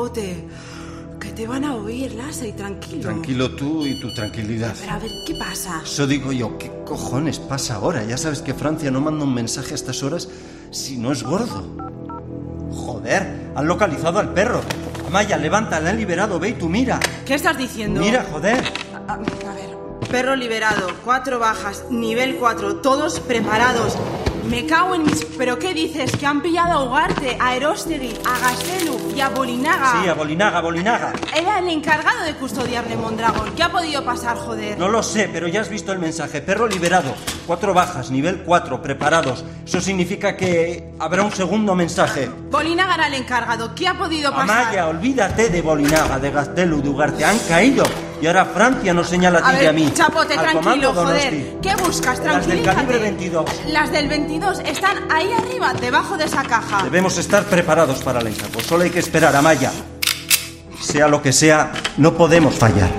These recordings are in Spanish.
Chapote, que te van a oír, Lasa, y tranquilo. Tranquilo tú y tu tranquilidad. Pero a ver, ¿qué pasa? Eso digo yo, ¿qué cojones pasa ahora? Ya sabes que Francia no manda un mensaje a estas horas si no es gordo. Joder, han localizado al perro. Amaya, levanta, le han liberado, ve y tú mira. ¿Qué estás diciendo? Mira, joder. A ver, perro liberado, 4 bajas, nivel 4, todos preparados. Me cago en mis... ¿Pero qué dices? Que han pillado a Ugarte, a Erostegui, a Gaztelu y a Bolinaga. Sí, a Bolinaga. Era el encargado de custodiarle Mondragón. ¿Qué ha podido pasar, joder? No lo sé, pero ya has visto el mensaje. Perro liberado, 4 bajas, nivel 4, preparados. Eso significa que habrá un segundo mensaje. Bolinaga era el encargado. ¿Qué ha podido pasar? Amaya, olvídate de Bolinaga, de Gaztelu, de Ugarte. Han caído. Y ahora Francia nos señala a ti y a mí. Chapote, al tranquilo, joder. Donosti. ¿Qué buscas? Tranquilízate. Las del calibre 22. Las del 22 están ahí arriba, debajo de esa caja. Debemos estar preparados para el encargo. Solo hay que esperar, Amaya. Sea lo que sea, no podemos fallar.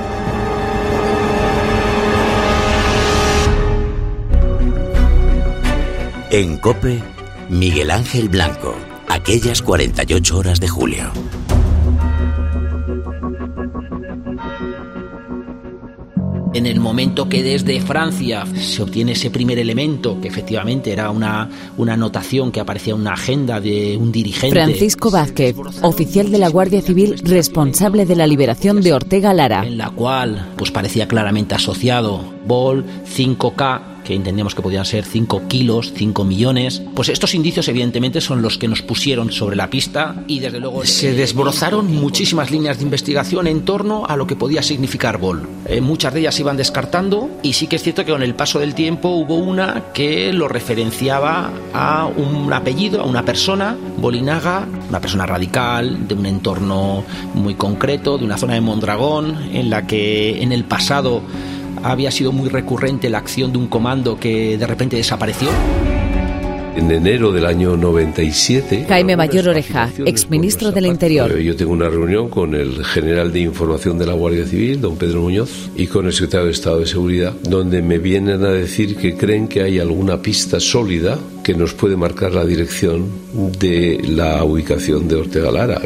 En COPE, Miguel Ángel Blanco. Aquellas 48 horas de julio. En el momento que desde Francia se obtiene ese primer elemento, que efectivamente era una anotación que aparecía en una agenda de un dirigente... Francisco Vázquez, oficial de la Guardia Civil responsable de la liberación de Ortega Lara. En la cual pues parecía claramente asociado Vol, 5K, que entendíamos que podían ser 5 kilos, 5 millones. Pues estos indicios evidentemente son los que nos pusieron sobre la pista y desde luego se desbrozaron muchísimas líneas de investigación en torno a lo que podía significar Vol. Muchas de ellas se iban descartando y sí que es cierto que con el paso del tiempo hubo una que lo referenciaba a un apellido, a una persona, Bolinaga, una persona radical, de un entorno muy concreto, de una zona de Mondragón, en la que en el pasado había sido muy recurrente la acción de un comando que de repente desapareció. En enero del año 97... Jaime Mayor Oreja, exministro del Interior. Yo tengo una reunión con el general de información de la Guardia Civil, don Pedro Muñoz, y con el secretario de Estado de Seguridad, donde me vienen a decir que creen que hay alguna pista sólida que nos puede marcar la dirección de la ubicación de Ortega Lara.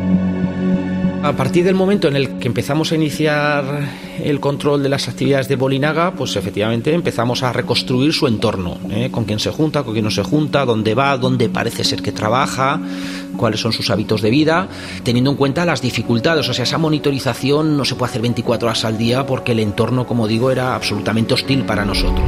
A partir del momento en el que empezamos a iniciar el control de las actividades de Bolinaga, pues efectivamente empezamos a reconstruir su entorno, con quién se junta, con quién no se junta, dónde va, dónde parece ser que trabaja, cuáles son sus hábitos de vida, teniendo en cuenta las dificultades. O sea, esa monitorización no se puede hacer 24 horas al día porque el entorno, como digo, era absolutamente hostil para nosotros.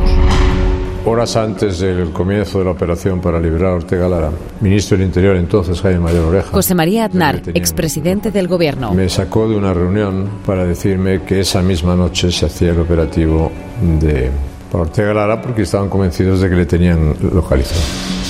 Horas antes del comienzo de la operación para liberar a Ortega Lara, ministro del Interior entonces, Jaime Mayor Oreja, José María Aznar, expresidente del Gobierno, me sacó de una reunión para decirme que esa misma noche se hacía el operativo para Ortega Lara porque estaban convencidos de que le tenían localizado.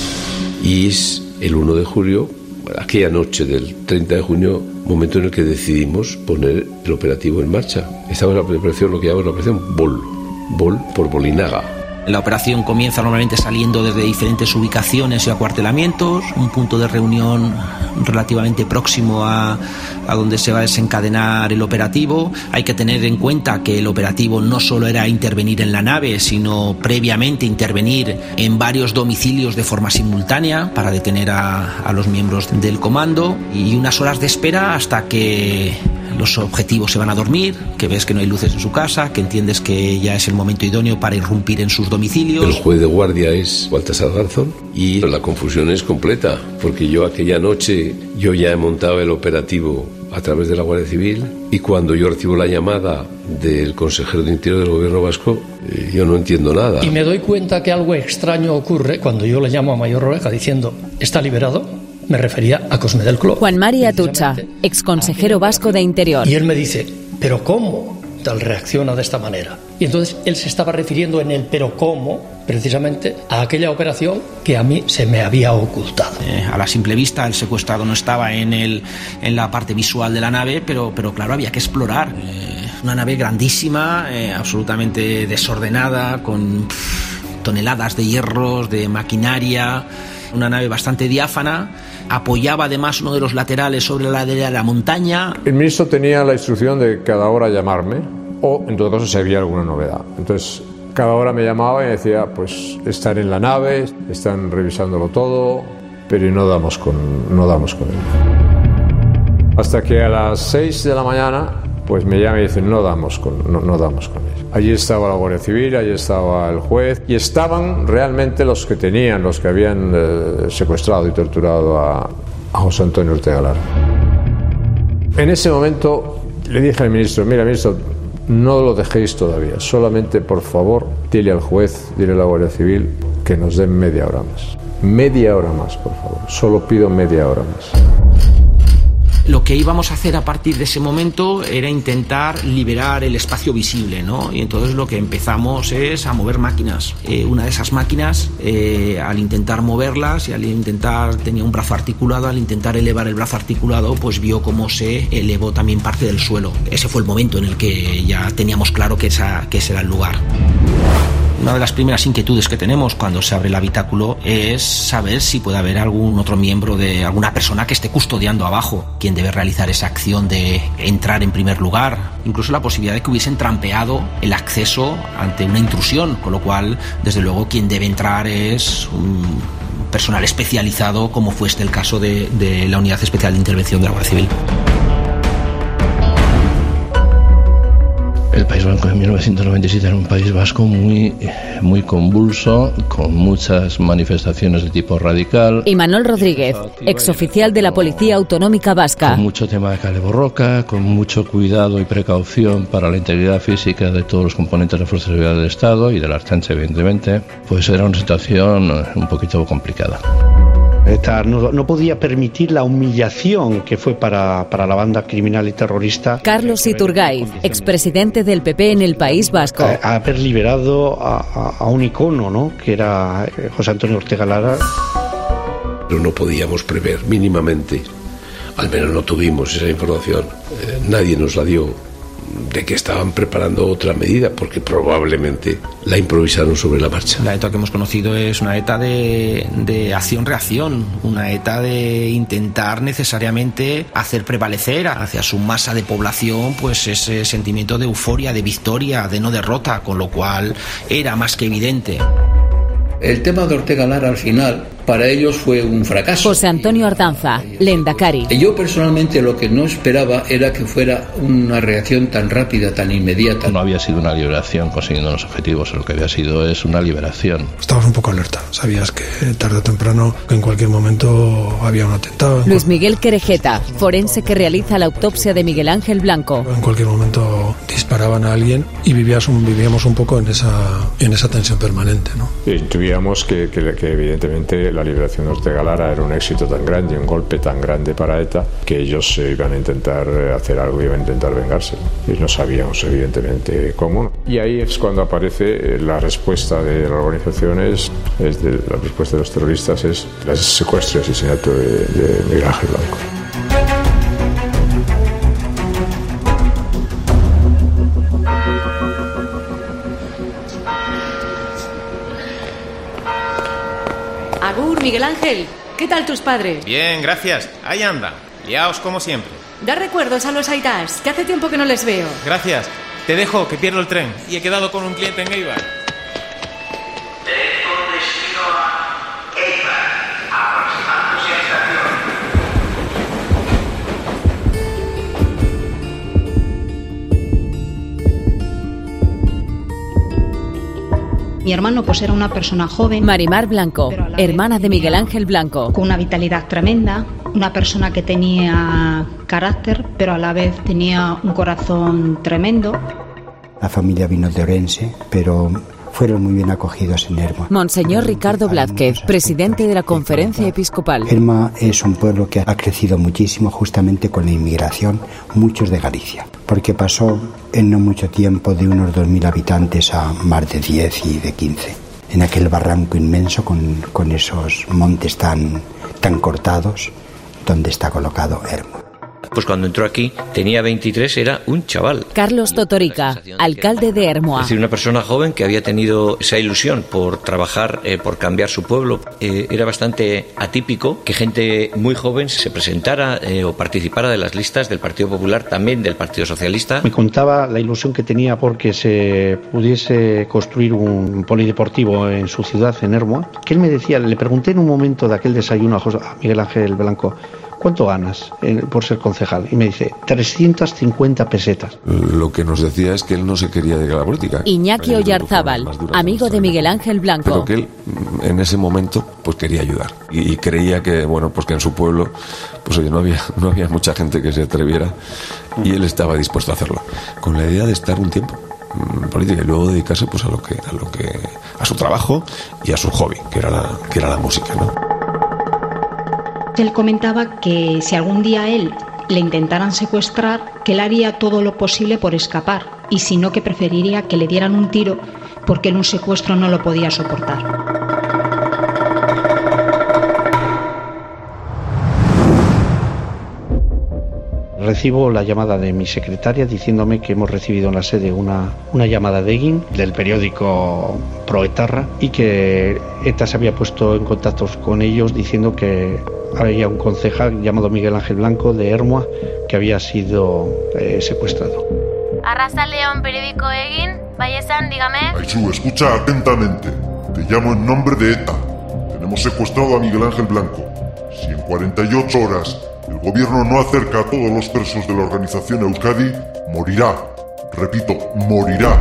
Y es el 1 de julio, aquella noche del 30 de junio, momento en el que decidimos poner el operativo en marcha. Estaba en la preparación, lo que llamamos la operación Vol por Bolinaga. La operación comienza normalmente saliendo desde diferentes ubicaciones y acuartelamientos, un punto de reunión relativamente próximo a donde se va a desencadenar el operativo. Hay que tener en cuenta que el operativo no solo era intervenir en la nave, sino previamente intervenir en varios domicilios de forma simultánea para detener a los miembros del comando, y unas horas de espera hasta que los objetivos se van a dormir, que ves que no hay luces en su casa, que entiendes que ya es el momento idóneo para irrumpir en sus domicilios. El juez de guardia es Baltasar Garzón y la confusión es completa, porque yo aquella noche ya he montado el operativo a través de la Guardia Civil, y cuando yo recibo la llamada del consejero de Interior del Gobierno vasco, yo no entiendo nada. Y me doy cuenta que algo extraño ocurre cuando yo le llamo a Mayor Oreja diciendo ¿está liberado? Me refería a Cosme del Cló. Juan María Atucha, exconsejero vasco de Interior. Y él me dice, ¿pero cómo tal reacciona de esta manera? Y entonces él se estaba refiriendo en el pero cómo, precisamente, a aquella operación que a mí se me había ocultado. A la simple vista el secuestrado no estaba en la parte visual de la nave, pero claro, había que explorar. Una nave grandísima, absolutamente desordenada, con toneladas de hierros, de maquinaria, una nave bastante diáfana. Apoyaba además uno de los laterales sobre la ladera de la montaña. El ministro tenía la instrucción de cada hora llamarme, o en todo caso si había alguna novedad. Entonces cada hora me llamaba y decía, pues están en la nave, están revisándolo todo, pero no damos con él. Hasta que a las 6 de la mañana pues me llama y dice no damos con ellos. Allí estaba la Guardia Civil, allí estaba el juez y estaban realmente los que habían secuestrado y torturado a José Antonio Ortega Lara. En ese momento le dije al ministro, mira ministro, no lo dejéis todavía, solamente por favor dile al juez, dile a la Guardia Civil que nos den media hora más. Media hora más, por favor, solo pido media hora más. Lo que íbamos a hacer a partir de ese momento era intentar liberar el espacio visible, ¿no? Y entonces lo que empezamos es a mover máquinas. Una de esas máquinas, al intentar moverlas y tenía un brazo articulado, al intentar elevar el brazo articulado, pues vio cómo se elevó también parte del suelo. Ese fue el momento en el que ya teníamos claro que ese era el lugar. Una de las primeras inquietudes que tenemos cuando se abre el habitáculo es saber si puede haber algún otro miembro de alguna persona que esté custodiando abajo, quien debe realizar esa acción de entrar en primer lugar, incluso la posibilidad de que hubiesen trampeado el acceso ante una intrusión, con lo cual, desde luego, quien debe entrar es un personal especializado, como fue el caso de la Unidad Especial de Intervención de la Guardia Civil. El País Vasco en 1997 era un País Vasco muy convulso, con muchas manifestaciones de tipo radical. Imanol Rodríguez, exoficial de la Policía Autonómica Vasca. Con mucho tema de kale borroka, con mucho cuidado y precaución para la integridad física de todos los componentes de la Fuerza de Seguridad del Estado y de la Ertzaintza, evidentemente. Pues era una situación un poquito complicada. ETA no podía permitir la humillación que fue para la banda criminal y terrorista. Carlos Iturgaiz, expresidente del PP en el País Vasco. Haber liberado a un icono, ¿no?, que era José Antonio Ortega Lara. Pero no podíamos prever mínimamente, al menos no tuvimos esa información, nadie nos la dio, de que estaban preparando otra medida, porque probablemente la improvisaron sobre la marcha. La ETA que hemos conocido es una ETA de acción-reacción, una ETA de intentar necesariamente hacer prevalecer hacia su masa de población pues ese sentimiento de euforia, de victoria, de no derrota, con lo cual era más que evidente. El tema de Ortega Lara al final para ellos fue un fracaso. José Antonio Ardanza, Lehendakari. Yo personalmente lo que no esperaba era que fuera una reacción tan rápida, tan inmediata. No había sido una liberación consiguiendo los objetivos, lo que había sido es una liberación. Estabas un poco alerta, sabías que tarde o temprano, en cualquier momento había un atentado. Luis Miguel Querejeta, forense que realiza la autopsia de Miguel Ángel Blanco. En cualquier momento disparaban a alguien y vivíamos un poco en esa tensión permanente, ¿no? Intuíamos que evidentemente la liberación de Ortega Lara era un éxito tan grande, un golpe tan grande para ETA, que ellos iban a intentar hacer algo, iban a intentar vengarse. Y no sabíamos evidentemente cómo. Y ahí es cuando aparece la respuesta de las organizaciones, la respuesta de los terroristas es el secuestro y asesinato de Miguel Ángel Blanco. Agur, Miguel Ángel, ¿qué tal tus padres? Bien, gracias. Ahí anda, liaos como siempre. Da recuerdos a los Aitás, que hace tiempo que no les veo. Gracias. Te dejo, que pierdo el tren y he quedado con un cliente en Eibar. Tren con destino a Eibar, aproximándose a Mi hermano pues era una persona joven. Marimar Blanco, hermana de Miguel Ángel Blanco. Con una vitalidad tremenda, una persona que tenía carácter, pero a la vez tenía un corazón tremendo. La familia vino de Orense, pero fueron muy bien acogidos en Ermua. Monseñor Ricardo Blázquez, presidente de la Conferencia Episcopal. Ermua es un pueblo que ha crecido muchísimo justamente con la inmigración, muchos de Galicia, porque pasó en no mucho tiempo de unos 2.000 habitantes a más de 10 y de 15. En aquel barranco inmenso con esos montes tan cortados, donde está colocado Ermua. Pues cuando entró aquí tenía 23, era un chaval. Carlos Totorica, alcalde de Ermua. Es decir, una persona joven que había tenido esa ilusión por trabajar, por cambiar su pueblo. Era bastante atípico que gente muy joven se presentara o participara de las listas del Partido Popular, también del Partido Socialista. Me contaba la ilusión que tenía porque se pudiese construir un polideportivo en su ciudad, en Ermua, que él me decía, le pregunté en un momento de aquel desayuno a Miguel Ángel Blanco, ¿cuánto ganas por ser concejal? Y me dice, 350 pesetas. Lo que nos decía es que él no se quería dedicar a la política. Iñaki Oyarzábal, amigo de Miguel Ángel Blanco. Pero que él, en ese momento, pues quería ayudar. Y creía que, bueno, pues que en su pueblo, pues oye, no había mucha gente que se atreviera, y él estaba dispuesto a hacerlo. Con la idea de estar un tiempo en política y luego dedicarse pues a su trabajo y a su hobby, que era la música, ¿no? Él comentaba que si algún día él le intentaran secuestrar, que él haría todo lo posible por escapar, y si no, que preferiría que le dieran un tiro porque él un secuestro no lo podía soportar. Recibo la llamada de mi secretaria diciéndome que hemos recibido en la sede una llamada de Egin, del periódico Proetarra, y que ETA se había puesto en contacto con ellos diciendo que había un concejal llamado Miguel Ángel Blanco de Ermua que había sido secuestrado. Arrasaleón, periódico Egin, Vallesan, dígame. Aizu, escucha atentamente. Te llamo en nombre de ETA. Tenemos secuestrado a Miguel Ángel Blanco. Si en 48 horas el gobierno no acerca a todos los presos de la organización Euskadi, morirá. Repito, morirá.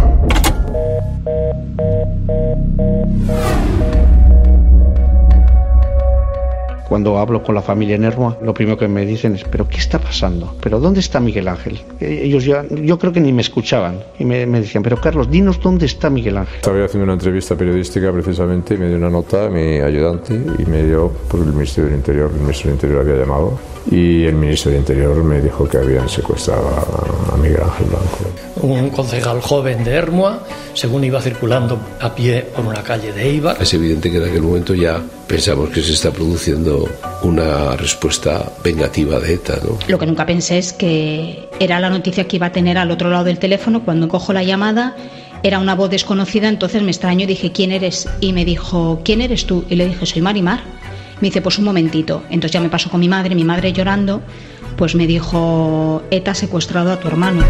Cuando hablo con la familia en Ermua, lo primero que me dicen es, ¿pero qué está pasando? ¿Pero dónde está Miguel Ángel? Ellos yo creo que ni me escuchaban. Y me decían, pero Carlos, dinos dónde está Miguel Ángel. Estaba haciendo una entrevista periodística precisamente y me dio una nota a mi ayudante y me dio por el Ministerio del Interior. El Ministerio del Interior había llamado y el Ministro del Interior me dijo que habían secuestrado a Miguel Ángel Blanco. Un concejal joven de Ermua, según iba circulando a pie por una calle de Eibar. Es evidente que en aquel momento ya pensamos que se está produciendo una respuesta vengativa de ETA, ¿no? Lo que nunca pensé es que era la noticia que iba a tener al otro lado del teléfono. Cuando cojo la llamada, era una voz desconocida, entonces me extraño y dije, ¿quién eres? Y me dijo, ¿quién eres tú? Y le dije, soy Marimar. Me dice, pues un momentito. Entonces ya me pasó con mi madre llorando, pues me dijo, ETA ha secuestrado a tu hermano.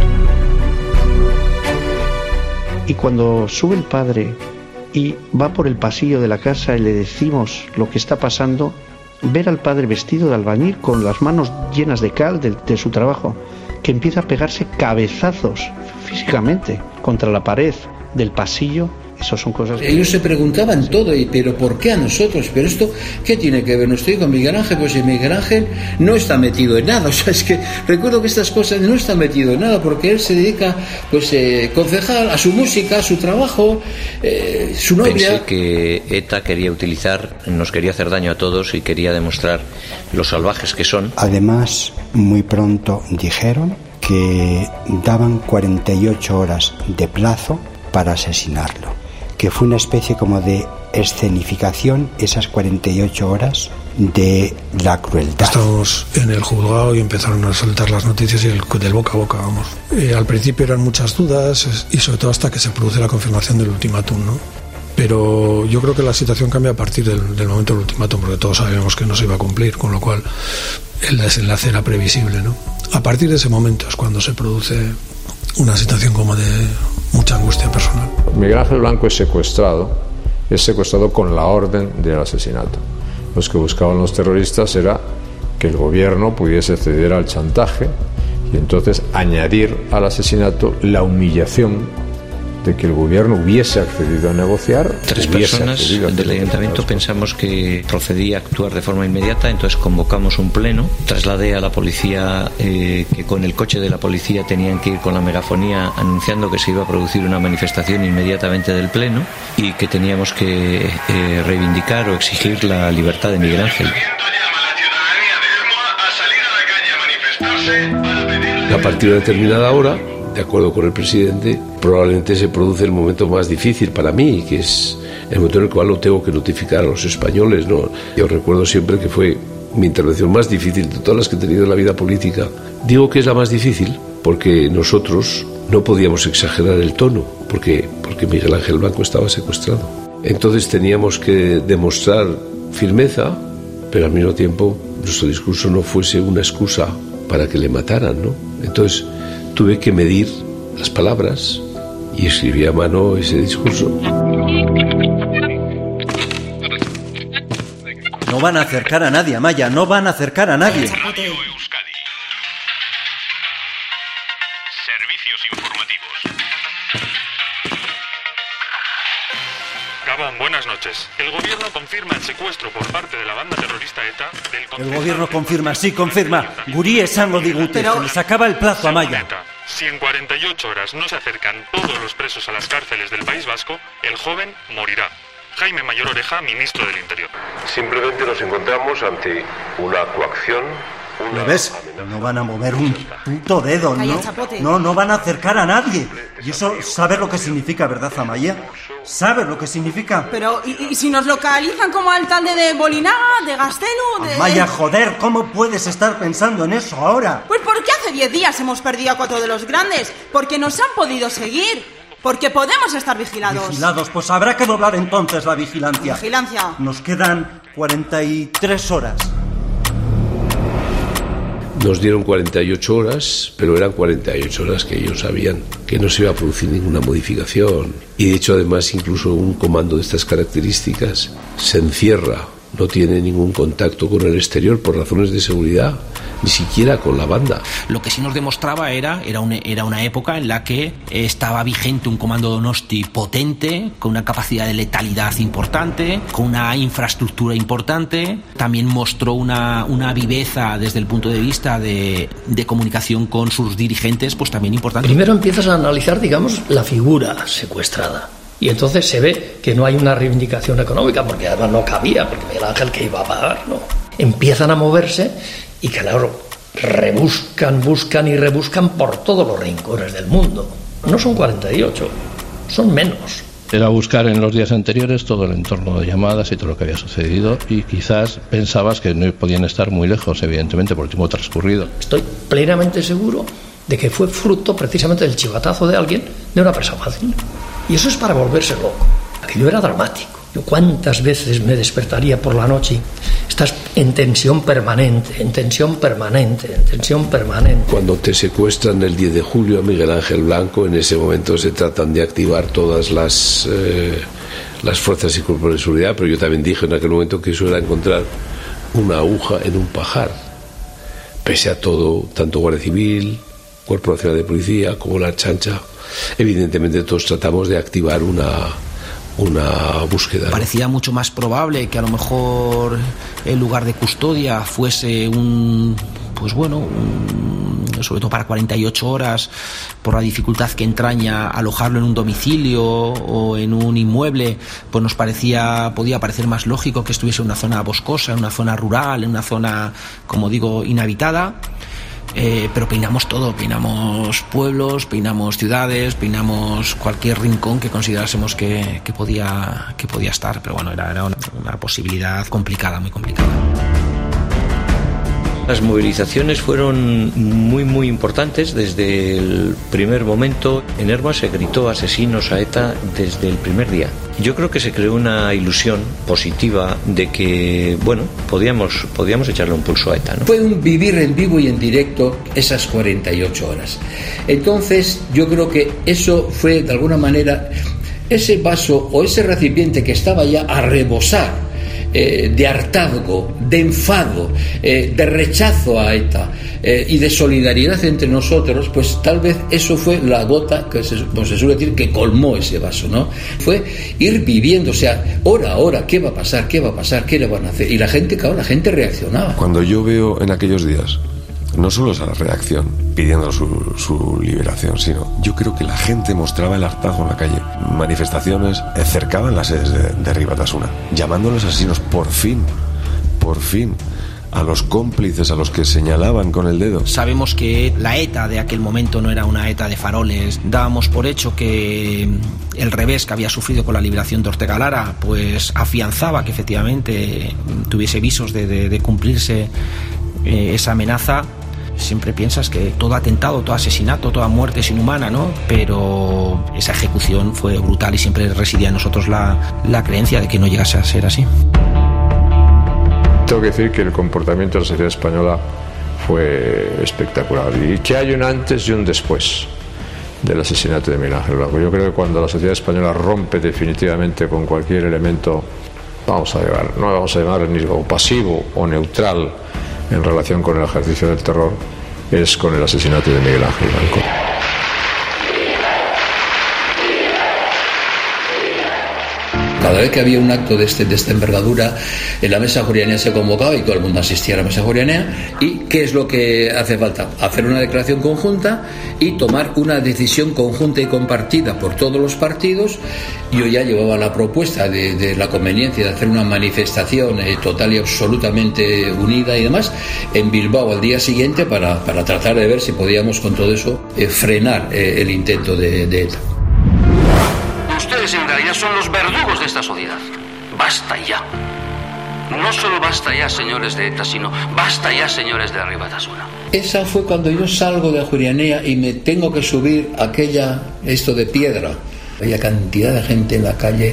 Y cuando sube el padre y va por el pasillo de la casa y le decimos lo que está pasando, ver al padre vestido de albañil con las manos llenas de cal de su trabajo, que empieza a pegarse cabezazos físicamente contra la pared del pasillo. Eso son cosas que... Ellos se preguntaban todo, pero ¿por qué a nosotros? Pero esto, ¿qué tiene que ver? No estoy con Miguel Ángel, pues si Miguel Ángel no está metido en nada. O sea, es que recuerdo que estas cosas no está metido en nada, porque él se dedica, pues, concejal, a su música, a su trabajo, su novia. Pensé que ETA quería nos quería hacer daño a todos y quería demostrar lo salvajes que son. Además, muy pronto dijeron que daban 48 horas de plazo para asesinarlo, que fue una especie como de escenificación, esas 48 horas de la crueldad. Estamos en el juzgado y empezaron a saltar las noticias y del boca a boca, vamos. Al principio eran muchas dudas y sobre todo hasta que se produce la confirmación del ultimátum, ¿no? Pero yo creo que la situación cambia a partir del momento del ultimátum, porque todos sabíamos que no se iba a cumplir, con lo cual el desenlace era previsible, ¿no? A partir de ese momento es cuando se produce una situación como de mucha angustia personal. Miguel Ángel Blanco es secuestrado con la orden del asesinato. Lo que buscaban los terroristas era que el gobierno pudiese ceder al chantaje y entonces añadir al asesinato la humillación de que el gobierno hubiese accedido a negociar. Tres personas del ayuntamiento pensamos que procedía a actuar de forma inmediata, entonces convocamos un pleno, trasladé a la policía que con el coche de la policía tenían que ir con la megafonía anunciando que se iba a producir una manifestación inmediatamente del pleno y que teníamos que reivindicar o exigir la libertad de Miguel Ángel. A partir de determinada hora, de acuerdo con el presidente, probablemente se produce el momento más difícil para mí, que es el momento en el cual lo tengo que notificar a los españoles, ¿no? Yo recuerdo siempre que fue mi intervención más difícil de todas las que he tenido en la vida política. Digo que es la más difícil porque nosotros no podíamos exagerar el tono, porque Miguel Ángel Blanco estaba secuestrado. Entonces teníamos que demostrar firmeza, pero al mismo tiempo nuestro discurso no fuese una excusa para que le mataran, ¿no? Entonces tuve que medir las palabras y escribí a mano ese discurso. No van a acercar a nadie, Amaya, no van a acercar a nadie. Radio Euskadi. Servicios informativos. Gabón, buenas noches. El gobierno confirma el secuestro por parte de la banda terrorista ETA del... El gobierno confirma, sí, confirma. Guri esango digute, se les acaba el plazo, Amaya. Si en 48 horas no se acercan todos los presos a las cárceles del País Vasco, el joven morirá. Jaime Mayor Oreja, ministro del Interior. Simplemente nos encontramos ante una coacción. ¿Lo ves? No van a mover un puto dedo, ¿no? No van a acercar a nadie. Y eso, ¿sabes lo que significa, verdad, Amaya? ¿Sabes lo que significa? Pero, ¿y si nos localizan como alcalde de Bolinaga, de Gastelu, de...? Amaya, joder, ¿cómo puedes estar pensando en eso ahora? Pues porque hace 10 días hemos perdido a 4 de los grandes. Porque nos han podido seguir. Porque podemos estar vigilados. Vigilados, pues habrá que doblar entonces la vigilancia. Vigilancia. Nos quedan 43 horas. Nos dieron 48 horas, pero eran 48 horas que ellos sabían que no se iba a producir ninguna modificación. Y de hecho, además, incluso un comando de estas características se encierra, no tiene ningún contacto con el exterior por razones de seguridad, ni siquiera con la banda. Lo que sí nos demostraba era una época en la que estaba vigente un comando Donosti potente, con una capacidad de letalidad importante, con una infraestructura importante. También mostró una viveza desde el punto de vista de comunicación con sus dirigentes, pues también importante. Primero empiezas a analizar, digamos, la figura secuestrada. Y entonces se ve que no hay una reivindicación económica, porque además no cabía, porque Miguel Ángel que iba a pagar, ¿no? Empiezan a moverse y claro, buscan y rebuscan por todos los rincones del mundo. No son 48, son menos. Era buscar en los días anteriores todo el entorno de llamadas y todo lo que había sucedido, y quizás pensabas que no podían estar muy lejos, evidentemente, por el tiempo transcurrido. Estoy plenamente seguro de que fue fruto precisamente del chivatazo de alguien, de una presa fácil. Y eso es para volverse loco. Aquello era dramático. Yo cuántas veces me despertaría por la noche. Estás en tensión permanente. Cuando te secuestran el 10 de julio a Miguel Ángel Blanco, en ese momento se tratan de activar todas las fuerzas y cuerpos de seguridad, pero yo también dije en aquel momento que eso era encontrar una aguja en un pajar. Pese a todo, tanto Guardia Civil, Cuerpo Nacional de Policía, como la Chancha, evidentemente todos tratamos de activar una búsqueda. Parecía mucho más probable que a lo mejor el lugar de custodia fuese sobre todo para 48 horas, por la dificultad que entraña alojarlo en un domicilio o en un inmueble, pues nos podía parecer más lógico que estuviese en una zona boscosa, en una zona rural, en una zona, como digo, inhabitada. Pero peinamos todo, peinamos pueblos, peinamos ciudades, peinamos cualquier rincón que considerásemos que podía estar, pero bueno, era una posibilidad complicada, muy complicada. Las movilizaciones fueron muy importantes desde el primer momento. En Herba se gritó asesinos a ETA desde el primer día. Yo creo que se creó una ilusión positiva de que, podíamos echarle un pulso a ETA, ¿no? Fue un vivir en vivo y en directo esas 48 horas. Entonces, yo creo que eso fue, de alguna manera, ese vaso o ese recipiente que estaba ya a rebosar de hartazgo, de enfado, de rechazo a ETA y de solidaridad entre nosotros, pues tal vez eso fue la gota que se suele decir que colmó ese vaso, ¿no? Fue ir viviendo, o sea, hora a hora, ¿qué va a pasar? ¿Qué le van a hacer? Y la gente reaccionaba. Cuando yo veo en aquellos días no solo esa reacción pidiendo su liberación, sino yo creo que la gente mostraba el hartazgo en la calle. Manifestaciones cercaban las sedes de Ribatasuna, llamando a los asesinos por fin a los cómplices, a los que señalaban con el dedo. Sabemos que la ETA de aquel momento no era una ETA de faroles. Dábamos por hecho que el revés que había sufrido con la liberación de Ortega Lara pues afianzaba que efectivamente tuviese visos de cumplirse esa amenaza. Siempre piensas que todo atentado, todo asesinato, toda muerte es inhumana, ¿no? Pero esa ejecución fue brutal y siempre residía en nosotros la creencia de que no llegase a ser así. Tengo que decir que el comportamiento de la sociedad española fue espectacular y que hay un antes y un después del asesinato de Miguel Ángel Blanco. Yo creo que cuando la sociedad española rompe definitivamente con cualquier elemento vamos a llevar, no vamos a llamar ni pasivo o neutral en relación con el ejercicio del terror, es con el asesinato de Miguel Ángel Blanco. Cada vez que había un acto de esta envergadura, en la mesa julianea se convocaba y todo el mundo asistía a la mesa julianea. ¿Y qué es lo que hace falta? Hacer una declaración conjunta y tomar una decisión conjunta y compartida por todos los partidos. Yo ya llevaba la propuesta de la conveniencia de hacer una manifestación total y absolutamente unida y demás en Bilbao al día siguiente para tratar de ver si podíamos con todo eso frenar el intento de ETA. Ustedes en realidad son los verdugos de esta sociedad. Basta ya. No solo basta ya, señores de ETA, sino basta ya, señores de Arriba Batasuna. Esa fue cuando yo salgo de Ajuria y me tengo que subir esto de piedra. Había cantidad de gente en la calle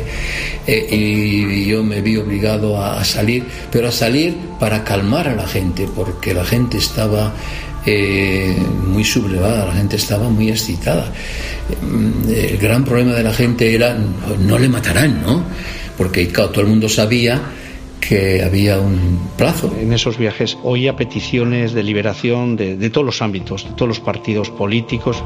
y yo me vi obligado a salir, pero a salir para calmar a la gente, porque la gente estaba muy sublevada, la gente estaba muy excitada. El gran problema de la gente era no le matarán, ¿no? Porque claro, todo el mundo sabía que había un plazo. En esos viajes oía peticiones de liberación de todos los ámbitos, de todos los partidos políticos.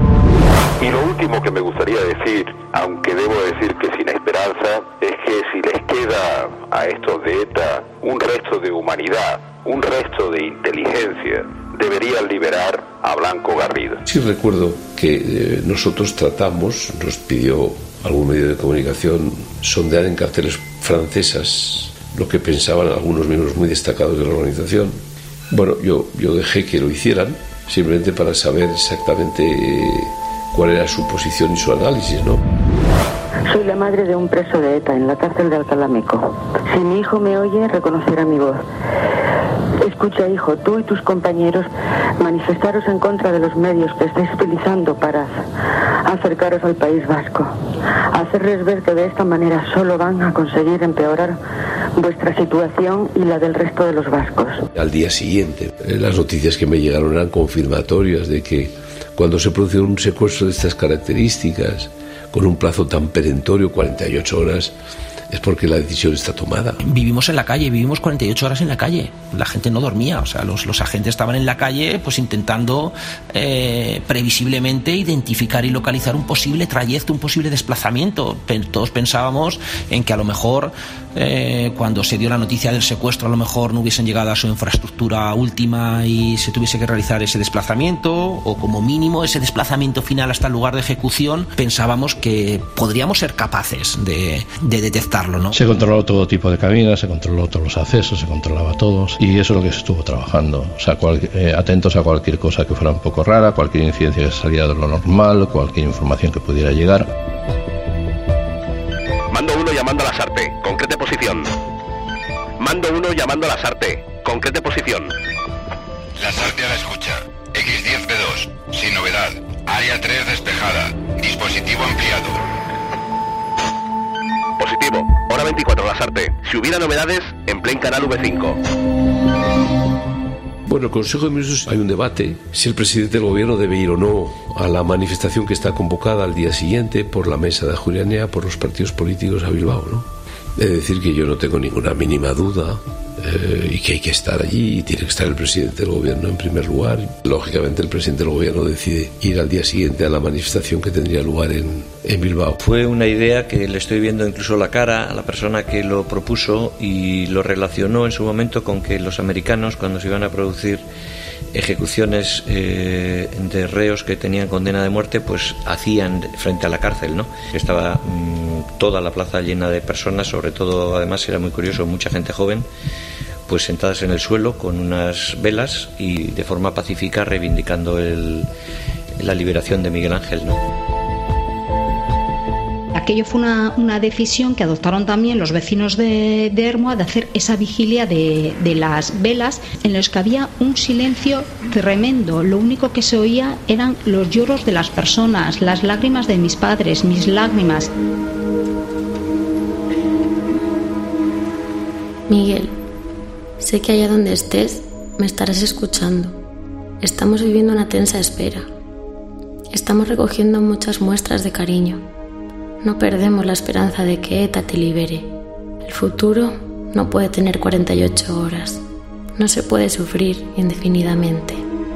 Y lo último que me gustaría decir, aunque debo decir que sin esperanza, es que si les queda a estos de ETA un resto de humanidad, un resto de inteligencia, deberían liberar a Blanco Garrido. Sí recuerdo que nosotros tratamos, nos pidió algún medio de comunicación, sondear en cárceles francesas lo que pensaban algunos miembros muy destacados de la organización. Bueno, yo dejé que lo hicieran, simplemente para saber exactamente cuál era su posición y su análisis, ¿no? Soy la madre de un preso de ETA en la cárcel de Alcalá Meco. Si mi hijo me oye, reconocerá mi voz. Escucha, hijo, tú y tus compañeros manifestaros en contra de los medios que estáis utilizando para acercaros al País Vasco. Hacerles ver que de esta manera solo van a conseguir empeorar vuestra situación y la del resto de los vascos. Al día siguiente, las noticias que me llegaron eran confirmatorias de que cuando se produce un secuestro de estas características, con un plazo tan perentorio, 48 horas, es porque la decisión está tomada. Vivimos en la calle, vivimos 48 horas en la calle. La gente no dormía, o sea, los agentes estaban en la calle pues intentando previsiblemente identificar y localizar un posible trayecto, un posible desplazamiento. Todos pensábamos en que a lo mejor cuando se dio la noticia del secuestro a lo mejor no hubiesen llegado a su infraestructura última y se tuviese que realizar ese desplazamiento, o como mínimo ese desplazamiento final hasta el lugar de ejecución. Pensábamos que podríamos ser capaces de detectar. ¿No? Se controló todo tipo de cabinas, se controló todos los accesos, se controlaba todos, y eso es lo que se estuvo trabajando. O sea, atentos a cualquier cosa que fuera un poco rara, cualquier incidencia que saliera de lo normal, cualquier información que pudiera llegar. Mando 1 llamando a la SARPE, concrete posición. Mando 1 llamando a la SARPE, concrete posición. La SARPE a la escucha. X10B2, sin novedad. Área 3 despejada. Dispositivo ampliado. Positivo, hora 24, la SARPE. Si hubiera novedades, empleen canal V5. Bueno, el Consejo de Ministros hay un debate si el presidente del gobierno debe ir o no a la manifestación que está convocada al día siguiente por la mesa de Ajuria, por los partidos políticos a Bilbao, ¿no? He de decir que yo no tengo ninguna mínima duda y que hay que estar allí, y tiene que estar el presidente del gobierno en primer lugar. Lógicamente el presidente del gobierno decide ir al día siguiente a la manifestación que tendría lugar en Bilbao. Fue una idea que le estoy viendo incluso la cara a la persona que lo propuso, y lo relacionó en su momento con que los americanos, cuando se iban a producir ejecuciones de reos que tenían condena de muerte, pues hacían frente a la cárcel, ¿no? Estaba toda la plaza llena de personas, sobre todo, además era muy curioso, mucha gente joven, pues sentadas en el suelo con unas velas y de forma pacífica reivindicando la liberación de Miguel Ángel, ¿no? Aquello fue una decisión que adoptaron también los vecinos de Ermua, de hacer esa vigilia de las velas, en los que había un silencio tremendo. Lo único que se oía eran los lloros de las personas, las lágrimas de mis padres, mis lágrimas. Miguel, sé que allá donde estés me estarás escuchando. Estamos viviendo una tensa espera. Estamos recogiendo muchas muestras de cariño. No perdemos la esperanza de que ETA te libere. El futuro no puede tener 48 horas. No se puede sufrir indefinidamente.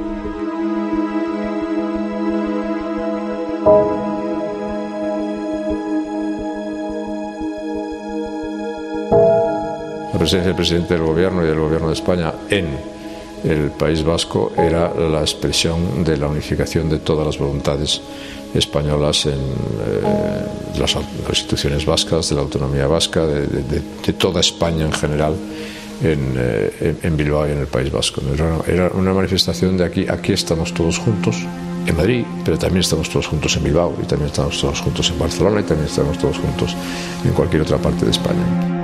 La presencia del presidente del gobierno y del gobierno de España en el País Vasco era la expresión de la unificación de todas las voluntades españolas en las instituciones vascas, de la autonomía vasca, de toda España en general en Bilbao y en el País Vasco. Era una manifestación de aquí estamos todos juntos en Madrid, pero también estamos todos juntos en Bilbao, y también estamos todos juntos en Barcelona, y también estamos todos juntos en cualquier otra parte de España.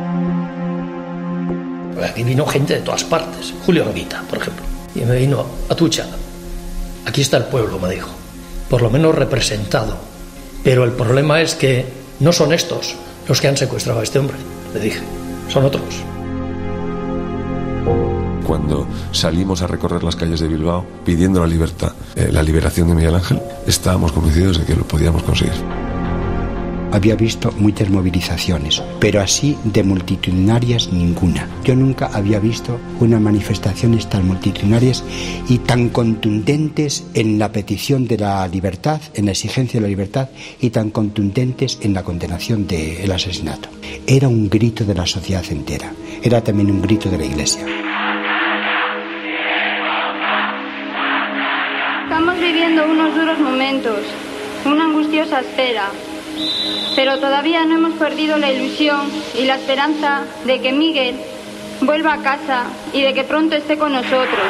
Aquí vino gente de todas partes. Julio Anguita, por ejemplo. Y me vino: Atucha, aquí está el pueblo, me dijo, por lo menos representado. Pero el problema es que no son estos los que han secuestrado a este hombre, le dije, son otros. Cuando salimos a recorrer las calles de Bilbao pidiendo la libertad, la liberación de Miguel Ángel, estábamos convencidos de que lo podíamos conseguir. Había visto muchas movilizaciones, pero así de multitudinarias ninguna. Yo nunca había visto unas manifestaciones tan multitudinarias y tan contundentes en la petición de la libertad, en la exigencia de la libertad, y tan contundentes en la condenación del asesinato. Era un grito de la sociedad entera, era también un grito de la Iglesia. Estamos viviendo unos duros momentos, una angustiosa espera. Pero todavía no hemos perdido la ilusión y la esperanza de que Miguel vuelva a casa y de que pronto esté con nosotros.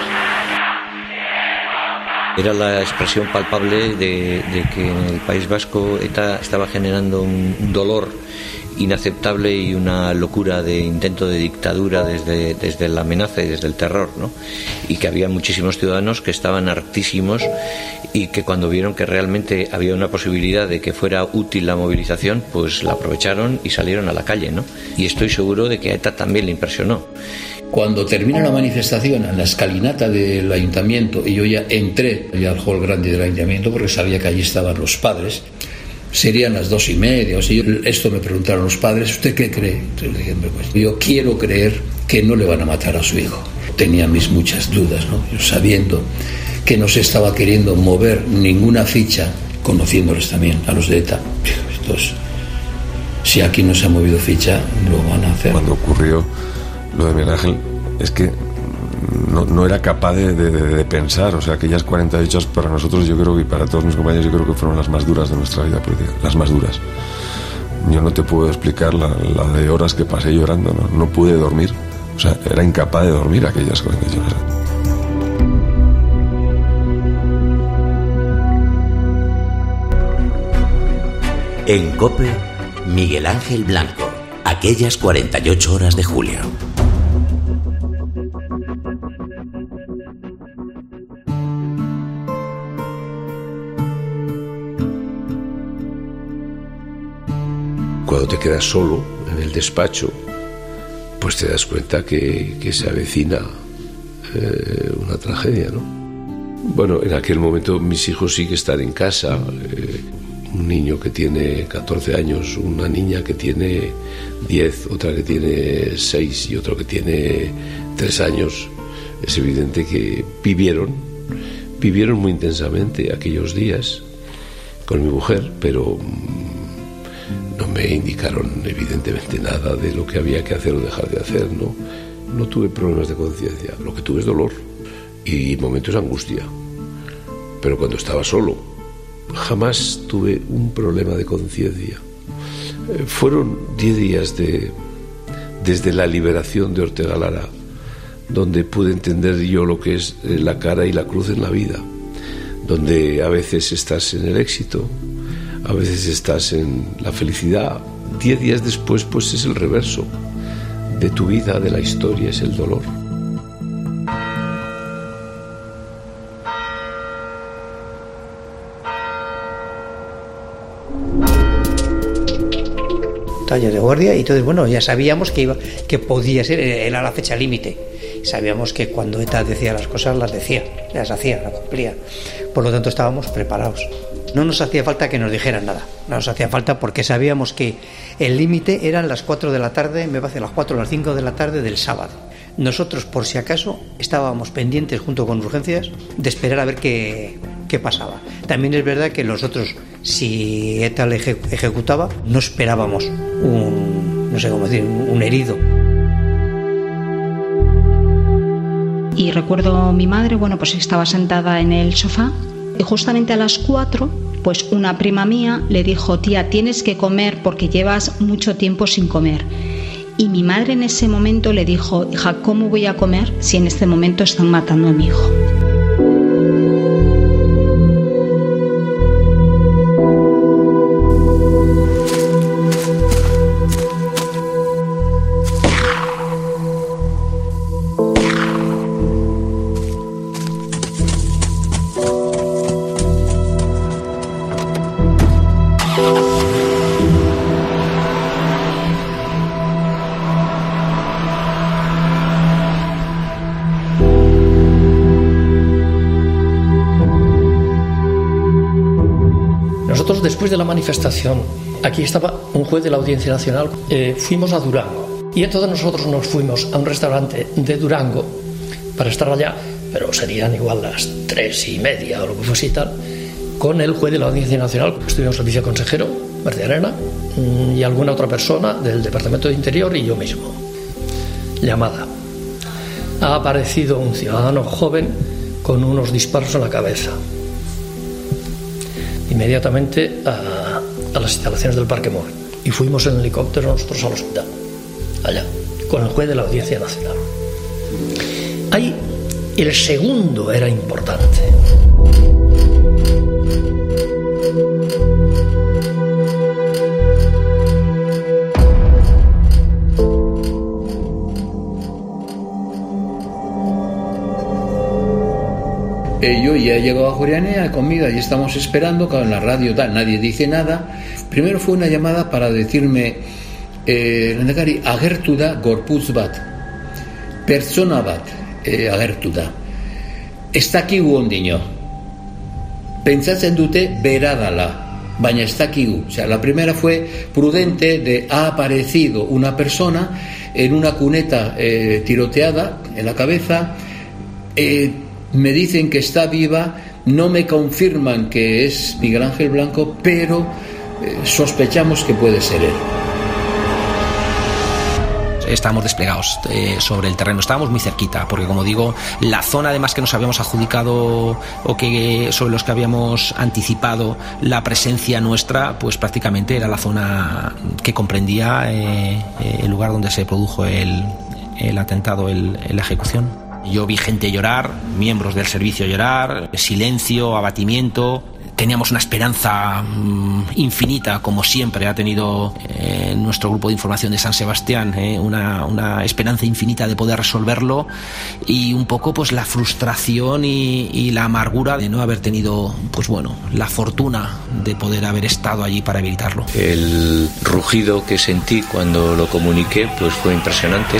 Era la expresión palpable de que en el País Vasco ETA estaba generando un dolor inaceptable y una locura de intento de dictadura desde la amenaza y desde el terror, ¿no? Y que había muchísimos ciudadanos que estaban hartísimos y que cuando vieron que realmente había una posibilidad de que fuera útil la movilización, pues la aprovecharon y salieron a la calle, ¿no? Y estoy seguro de que a ETA también le impresionó. Cuando termina la manifestación en la escalinata del ayuntamiento, y yo ya entré al hall grande del ayuntamiento porque sabía que allí estaban los padres, serían las 2:30 o así. Esto me preguntaron los padres: ¿usted qué cree? Entonces dije: pues yo quiero creer que no le van a matar a su hijo. Tenía mis muchas dudas, ¿no? Yo sabiendo que no se estaba queriendo mover ninguna ficha, conociéndoles también a los de ETA. Entonces, si aquí no se ha movido ficha, lo van a hacer. Cuando ocurrió lo de Miguel Ángel, es que no era capaz de pensar. O sea, aquellas 48 horas para nosotros, yo creo, y para todos mis compañeros, yo creo que fueron las más duras de nuestra vida política, las más duras. Yo no te puedo explicar la de horas que pasé llorando, no pude dormir. O sea, era incapaz de dormir aquellas 48 horas. En COPE, Miguel Ángel Blanco, aquellas 48 horas de julio. Cuando te quedas solo en el despacho, pues te das cuenta que se avecina una tragedia, ¿no? Bueno, en aquel momento mis hijos sí que están en casa. Un niño que tiene 14 años, una niña que tiene 10, otra que tiene 6 y otro que tiene 3 años. Es evidente que vivieron muy intensamente aquellos días con mi mujer, pero no me indicaron evidentemente nada de lo que había que hacer o dejar de hacer, ¿no? No tuve problemas de conciencia, lo que tuve es dolor y momentos de angustia. Pero cuando estaba solo, jamás tuve un problema de conciencia. Fueron 10 días desde la liberación de Ortega Lara, donde pude entender yo lo que es la cara y la cruz en la vida, donde a veces estás en el éxito, a veces estás en la felicidad. 10 días después, pues es el reverso de tu vida, de la historia, es el dolor. De guardia, y entonces bueno, ya sabíamos que podía ser, era la fecha límite. Sabíamos que cuando ETA decía las cosas, las hacía, las cumplía. Por lo tanto estábamos preparados. No nos hacía falta que nos dijeran nada, no nos hacía falta porque sabíamos que el límite eran las 4 de la tarde, me parece las 4 o las 5 de la tarde del sábado. Nosotros, por si acaso, estábamos pendientes junto con urgencias de esperar a ver qué pasaba. También es verdad que nosotros, si ETA le ejecutaba, no esperábamos un herido. Y recuerdo mi madre, pues estaba sentada en el sofá y justamente a las 4, pues una prima mía le dijo: tía, tienes que comer porque llevas mucho tiempo sin comer. Y mi madre en ese momento le dijo: hija, ¿cómo voy a comer si en este momento están matando a mi hijo? Después de la manifestación, aquí estaba un juez de la Audiencia Nacional, fuimos a Durango y entonces nosotros nos fuimos a un restaurante de Durango para estar allá, pero serían igual las 3:30 o lo que fuese y tal, con el juez de la Audiencia Nacional. Estuvimos el viceconsejero, Martí Arena, y alguna otra persona del Departamento de Interior y yo mismo. Llamada. Ha aparecido un ciudadano joven con unos disparos en la cabeza. Inmediatamente a las instalaciones del Parque Móvil y fuimos en helicóptero nosotros al hospital, allá, con el juez de la Audiencia Nacional. Ahí el segundo era importante. Yo ya he llegado a Jurianea, comida, y estamos esperando, claro, en la radio tal, nadie dice nada. Primero fue una llamada para decirme, lehendakari, agertu da gorputz bat, pertsona bat agertu da. Ez dakigu ondino. Pentsatzen dute bera dala, baina ez dakigu. O sea, la primera fue prudente de ha aparecido una persona en una cuneta tiroteada en la cabeza. Me dicen que está viva, no me confirman que es Miguel Ángel Blanco, pero sospechamos que puede ser él. Estábamos desplegados sobre el terreno, estábamos muy cerquita, porque como digo, la zona además que nos habíamos adjudicado o que sobre los que habíamos anticipado la presencia nuestra, pues prácticamente era la zona que comprendía el lugar donde se produjo el atentado, la ejecución. Yo vi gente llorar, miembros del servicio llorar, silencio, abatimiento. Teníamos una esperanza infinita, como siempre ha tenido nuestro grupo de información de San Sebastián, una esperanza infinita de poder resolverlo, y un poco pues la frustración y la amargura de no haber tenido la fortuna de poder haber estado allí para evitarlo. El rugido que sentí cuando lo comuniqué pues fue impresionante.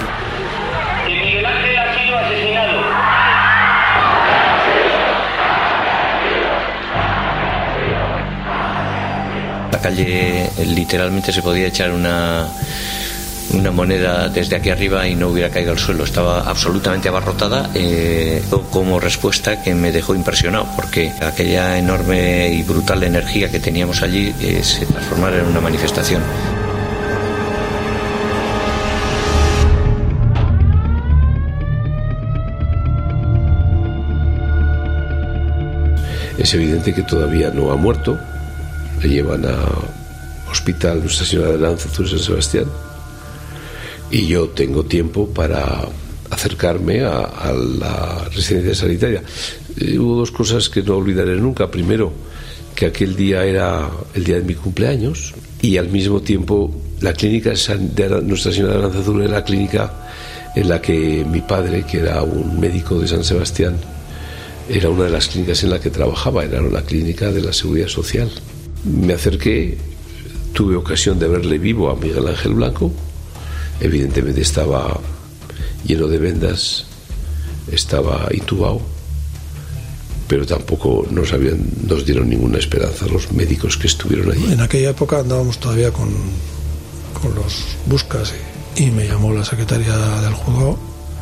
La calle literalmente se podía echar una moneda desde aquí arriba y no hubiera caído al suelo. Estaba absolutamente abarrotada, como respuesta que me dejó impresionado, porque aquella enorme y brutal energía que teníamos allí se transformara en una manifestación. Es evidente que todavía no ha muerto. Le llevan a hospital Nuestra Señora de Aranzazu de San Sebastián, y yo tengo tiempo para acercarme a la residencia sanitaria. Hubo dos cosas que no olvidaré nunca. Primero, que aquel día era el día de mi cumpleaños, y al mismo tiempo la clínica de Nuestra Señora de Aranzazu era la clínica en la que mi padre, que era un médico de San Sebastián, era una de las clínicas en la que trabajaba, era la clínica de la Seguridad Social. Me acerqué, tuve ocasión de verle vivo a Miguel Ángel Blanco. Evidentemente estaba lleno de vendas, estaba intubado, pero tampoco nos dieron ninguna esperanza los médicos que estuvieron allí. En aquella época andábamos todavía con los buscas y me llamó la secretaria del juzgado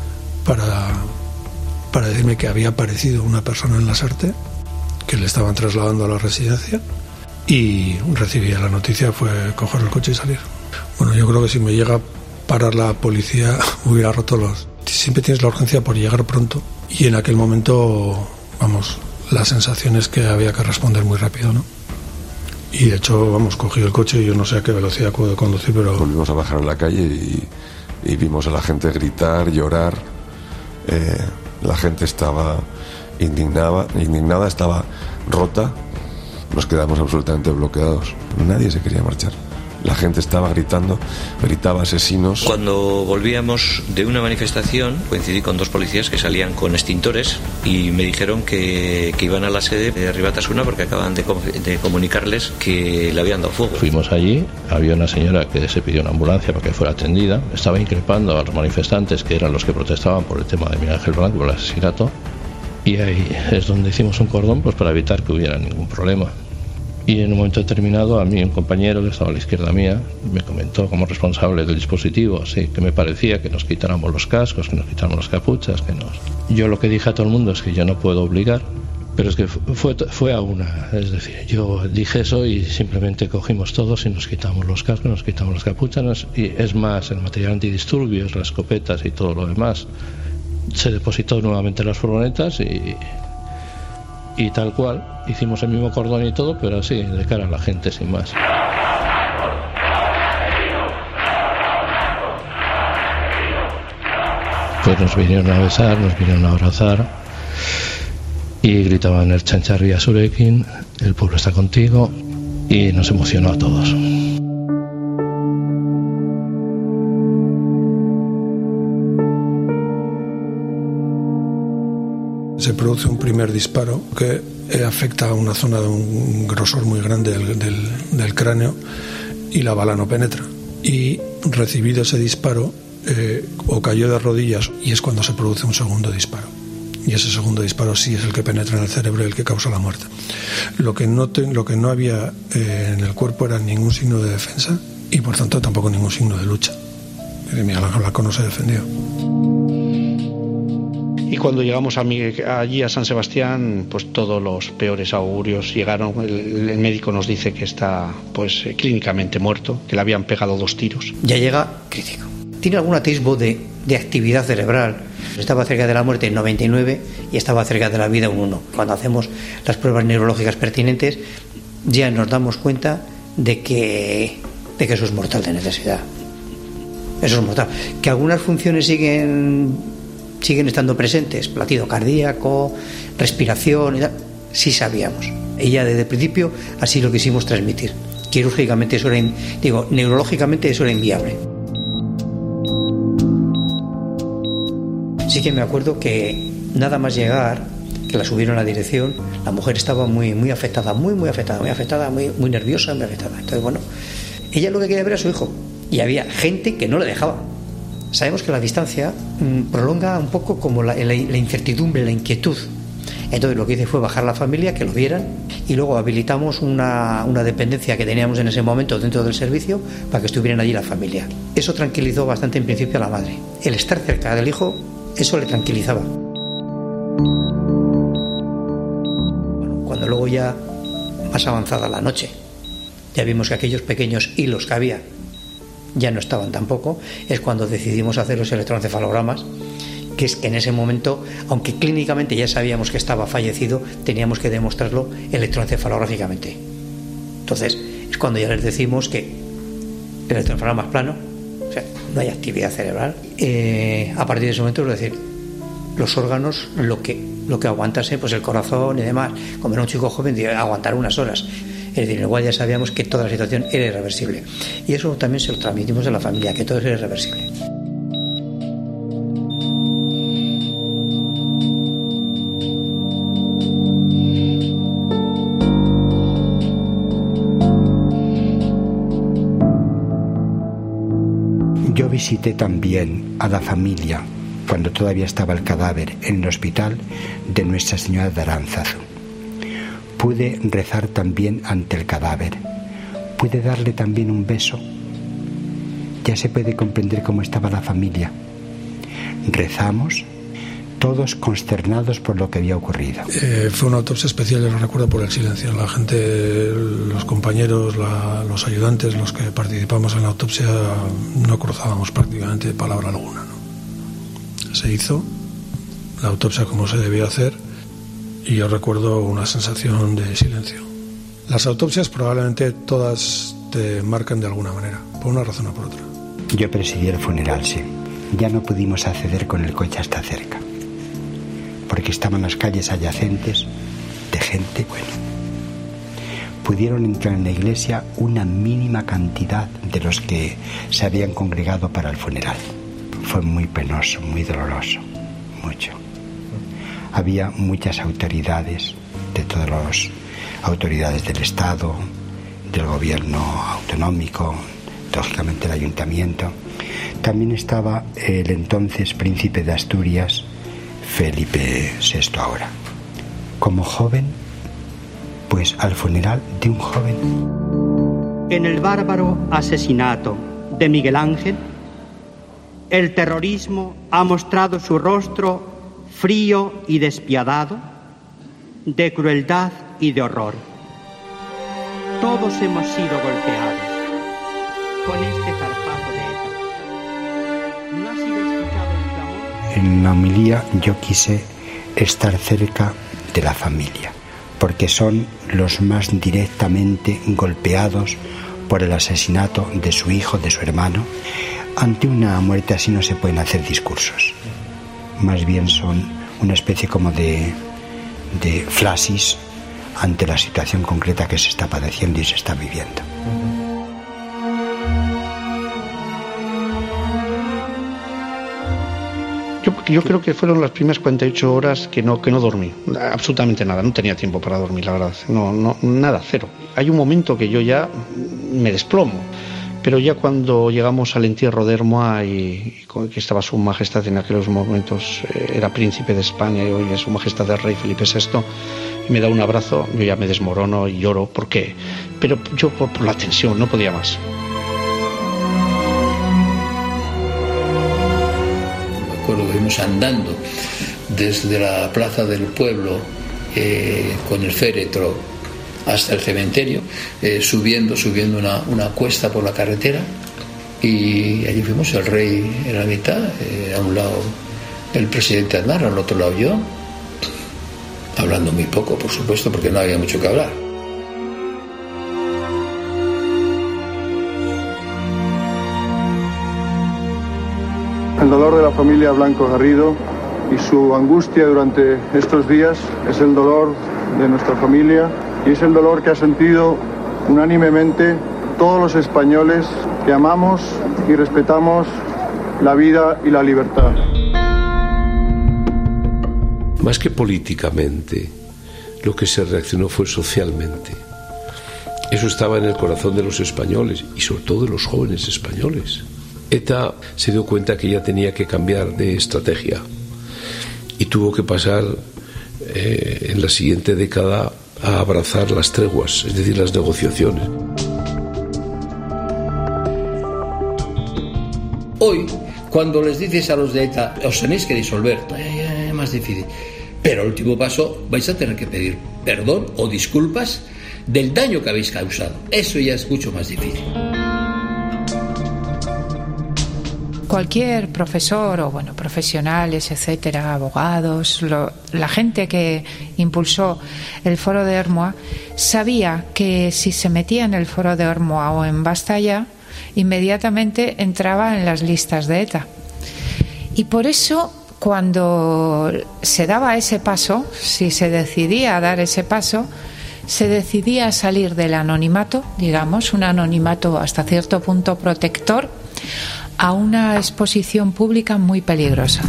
para decirme que había aparecido una persona en Lasarte, que le estaban trasladando a la residencia, y recibí la noticia, fue coger el coche y salir. Bueno, yo creo que si me llega a parar la policía hubiera roto Siempre tienes la urgencia por llegar pronto, y en aquel momento, vamos, la sensación es que había que responder muy rápido, ¿no? Y de hecho, vamos, cogí el coche y yo no sé a qué velocidad puedo conducir, pero... Volvimos a bajar a la calle y vimos a la gente gritar, llorar. La gente estaba indignada, estaba rota. Nos quedamos absolutamente bloqueados. Nadie se quería marchar. La gente estaba gritaba asesinos. Cuando volvíamos de una manifestación, coincidí con dos policías que salían con extintores y me dijeron que iban a la sede de Ribatasuna porque acaban de comunicarles que le habían dado fuego. Fuimos allí, había una señora que se pidió una ambulancia para que fuera atendida, estaba increpando a los manifestantes que eran los que protestaban por el tema de Miguel Ángel Blanco, por el asesinato, y ahí es donde hicimos un cordón pues para evitar que hubiera ningún problema. Y en un momento determinado a mí un compañero que estaba a la izquierda mía me comentó como responsable del dispositivo así que me parecía que nos quitáramos los cascos, que nos quitáramos las capuchas, Yo lo que dije a todo el mundo es que yo no puedo obligar, pero es que fue a una, es decir, yo dije eso y simplemente cogimos todos y nos quitamos los cascos, nos quitamos las capuchas, y es más, el material antidisturbios, las escopetas y todo lo demás se depositó nuevamente en las furgonetas y tal cual, hicimos el mismo cordón y todo, pero así, de cara a la gente, sin más. Pues nos vinieron a besar, nos vinieron a abrazar y gritaban el Chancharria Surekin, el pueblo está contigo, y nos emocionó a todos. Se produce un primer disparo que afecta a una zona de un grosor muy grande del cráneo y la bala no penetra. Y recibido ese disparo, o cayó de rodillas, y es cuando se produce un segundo disparo. Y ese segundo disparo sí es el que penetra en el cerebro y el que causa la muerte. Lo que no había en el cuerpo era ningún signo de defensa y por tanto tampoco ningún signo de lucha. Miguel Ángel Blanco no se defendió. Y cuando llegamos allí a San Sebastián, pues todos los peores augurios llegaron. El médico nos dice que está pues clínicamente muerto, que le habían pegado 2 tiros. Ya llega crítico. Tiene algún atisbo de actividad cerebral. Estaba cerca de la muerte en 99 y estaba cerca de la vida en 1. Cuando hacemos las pruebas neurológicas pertinentes, ya nos damos cuenta de que eso es mortal de necesidad. Eso es mortal. Que algunas funciones siguen estando presentes, latido cardíaco, respiración, sí sabíamos. Ella desde el principio así lo quisimos transmitir. Quirúrgicamente eso era, neurológicamente eso era inviable. Sí que me acuerdo que nada más llegar, que la subieron a la dirección, la mujer estaba muy afectada, muy nerviosa, muy afectada. Entonces, bueno, ella lo que quería ver a su hijo y había gente que no le dejaba. Sabemos que la distancia prolonga un poco como la incertidumbre, la inquietud. Entonces lo que hice fue bajar la familia, que lo vieran, y luego habilitamos una dependencia que teníamos en ese momento dentro del servicio para que estuvieran allí la familia. Eso tranquilizó bastante en principio a la madre. El estar cerca del hijo, eso le tranquilizaba. Cuando luego ya más avanzada la noche, ya vimos que aquellos pequeños hilos que había ya no estaban tampoco, es cuando decidimos hacer los electroencefalogramas, que es que en ese momento, aunque clínicamente ya sabíamos que estaba fallecido, teníamos que demostrarlo electroencefalográficamente. Entonces es cuando ya les decimos que el electroencefalograma es plano, o sea, no hay actividad cerebral. A partir de ese momento, es decir, los órganos, lo que aguantase, pues el corazón y demás, como era un chico joven, aguantar unas horas. Es decir, igual ya sabíamos que toda la situación era irreversible. Y eso también se lo transmitimos a la familia, que todo era irreversible. Yo visité también a la familia cuando todavía estaba el cadáver en el hospital de Nuestra Señora de Aránzazu. Pude rezar también ante el cadáver. Pude darle también un beso. Ya se puede comprender cómo estaba la familia. Rezamos, todos consternados por lo que había ocurrido. Fue una autopsia especial, yo lo recuerdo por el silencio. La gente, los compañeros, los ayudantes, los que participamos en la autopsia, no cruzábamos prácticamente palabra alguna, ¿no? Se hizo la autopsia como se debía hacer y yo recuerdo una sensación de silencio. Las autopsias probablemente todas te marcan de alguna manera, por una razón o por otra. Yo presidí el funeral, sí. Ya no pudimos acceder con el coche hasta cerca, porque estaban las calles adyacentes de gente. Bueno, pudieron entrar en la iglesia una mínima cantidad de los que se habían congregado para el funeral. Fue muy penoso, muy doloroso, mucho. Había muchas autoridades, de todas las autoridades del Estado, del gobierno autonómico, lógicamente el ayuntamiento. También estaba el entonces príncipe de Asturias, Felipe VI ahora. Como joven, pues al funeral de un joven. En el bárbaro asesinato de Miguel Ángel, el terrorismo ha mostrado su rostro frío y despiadado, de crueldad y de horror. Todos hemos sido golpeados con este zarpazo de ETA. ¿No ha sido escuchado el clamor? En la homilía yo quise estar cerca de la familia, porque son los más directamente golpeados por el asesinato de su hijo, de su hermano. Ante una muerte así no se pueden hacer discursos. Más bien son una especie como de flasis ante la situación concreta que se está padeciendo y se está viviendo. Yo creo que fueron las primeras 48 horas que no dormí, absolutamente nada, no tenía tiempo para dormir, la verdad, no, nada, cero. Hay un momento que yo ya me desplomo, pero ya cuando llegamos al entierro de Hermoa y que estaba su majestad en aquellos momentos, era príncipe de España y hoy es su majestad el rey Felipe VI, y me da un abrazo, yo ya me desmorono y lloro, ¿por qué? Pero yo por la tensión, no podía más. Lo vimos andando desde la plaza del pueblo con el féretro hasta el cementerio, subiendo una cuesta por la carretera, y allí fuimos, el rey en la mitad, a un lado el presidente Aznar, al otro lado yo, hablando muy poco, por supuesto, porque no había mucho que hablar. El dolor de la familia Blanco Garrido y su angustia durante estos días es el dolor de nuestra familia y es el dolor que ha sentido unánimemente todos los españoles que amamos y respetamos la vida y la libertad. Más que políticamente, lo que se reaccionó fue socialmente. Eso estaba en el corazón de los españoles y sobre todo de los jóvenes españoles. ETA se dio cuenta que ya tenía que cambiar de estrategia y tuvo que pasar en la siguiente década a abrazar las treguas, es decir, las negociaciones. Hoy, cuando les dices a los de ETA, os tenéis que disolver, es más difícil. Pero al último paso vais a tener que pedir perdón o disculpas del daño que habéis causado. Eso ya es mucho más difícil. Cualquier profesor o profesionales, etcétera, abogados, la gente que impulsó el Foro de Hermoa sabía que si se metía en el Foro de Hermoa o en Basta Ya, inmediatamente entraba en las listas de ETA. Y por eso, cuando se daba ese paso, si se decidía a dar ese paso, se decidía a salir del anonimato, digamos, un anonimato hasta cierto punto protector, a una exposición pública muy peligrosa.